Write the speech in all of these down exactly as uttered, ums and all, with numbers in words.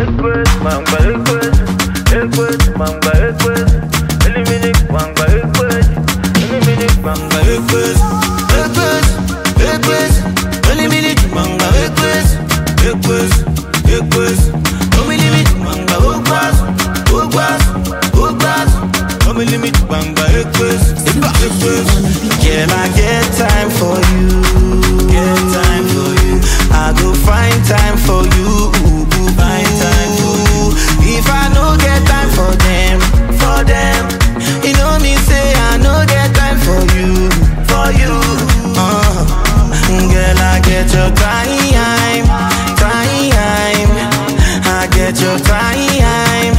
request, manga request, request, manga request, eliminate manga request, eliminate manga request, request, request, eliminate manga request, request, request, eliminate manga request, request, request, eliminate manga request, request. Can I get time for you? Get time for you. I go find time for you. Find time for you. If I no get time for them, for them, you know me say I no get time for you, for you. Uh, girl, I get your time, time. I get your time,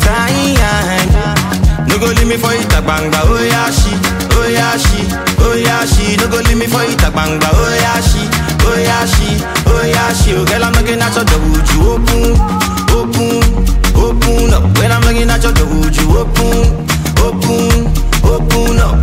time. No go leave me for it, banga, oh yeah, she. Oh yeah she, oh yeah she, no go leave me for it, banga. Oh yeah she, oh yeah she, oh yeah she. Oh girl, I'm looking at your door, would you open, open, open up? When I'm looking at your door, would you open, open, open up?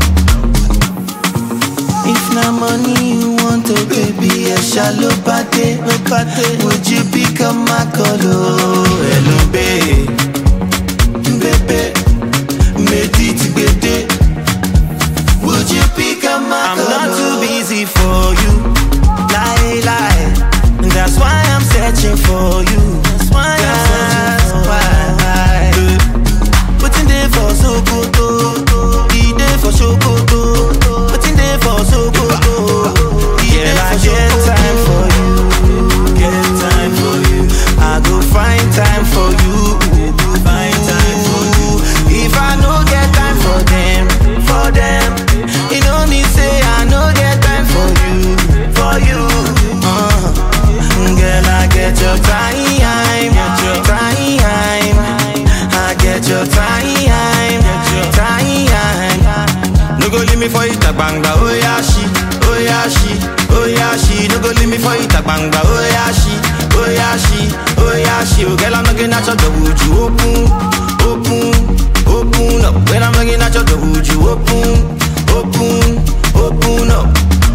If na money you want, oh baby, I shall look at it, look at it. Would you pick up my color, hello babe, baby, medit, baby. Would you pick up my I'm color? Not too busy for you, lie, lie. That's why I'm searching for you. That's why I'm searching for you. Putting there for so good, be there for so good. Putting there for so good, yeah, I get time for you, get time for you. I go find time for you, find time for you. If I no get time for them, for them. You know me say I no get time for you, for you. Uh, girl, I get your time, get your time. I get your time, get your time. No go leave me for it, banga. Oh yeah she, oh yeah she, oh yeah she. No go leave me for it, banga. Oh yeah she, oh yeah she, oh yeah she. Oh girl, I'm looking at your door, would you open, open, open up? When I'm looking at your door, would you open? Open, open up.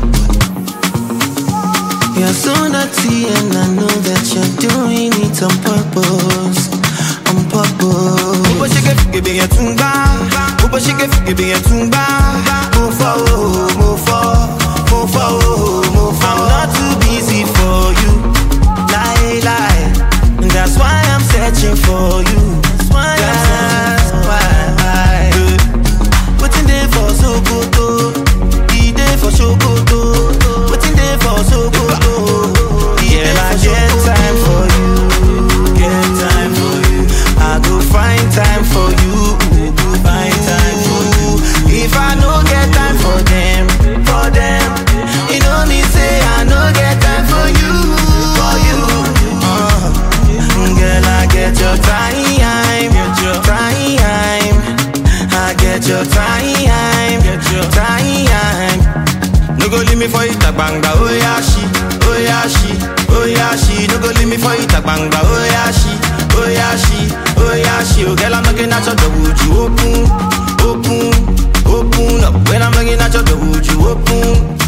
You're so naughty and I know that you're doing it on purpose, on purpose. Ubo shike fike be yatumba, ubo shike fike be yatumba. Move forward, move forward, move forward, move forward. I'm not too busy for you, lie, lie. That's why I'm searching for you. That's why I'm searching for you. Waiting there for so good, be there for so good. Waiting there for so good, yeah, I get time for you, get time for you. I go find time for you, find time for you. If I no get time for them, for them, you know me say I no get time for you, for you. Uh, girl, I get your time, get your time. I get your time, get your time. No go leave me for it, banga. Oh yeah she, oh yeah she, oh yeah she. No go leave me for it, banga. Oh yeah she, oh yeah she, oh yeah she. Oh girl, I'm looking at your door, would you open, open, open up? When I'm looking at your door, would you open?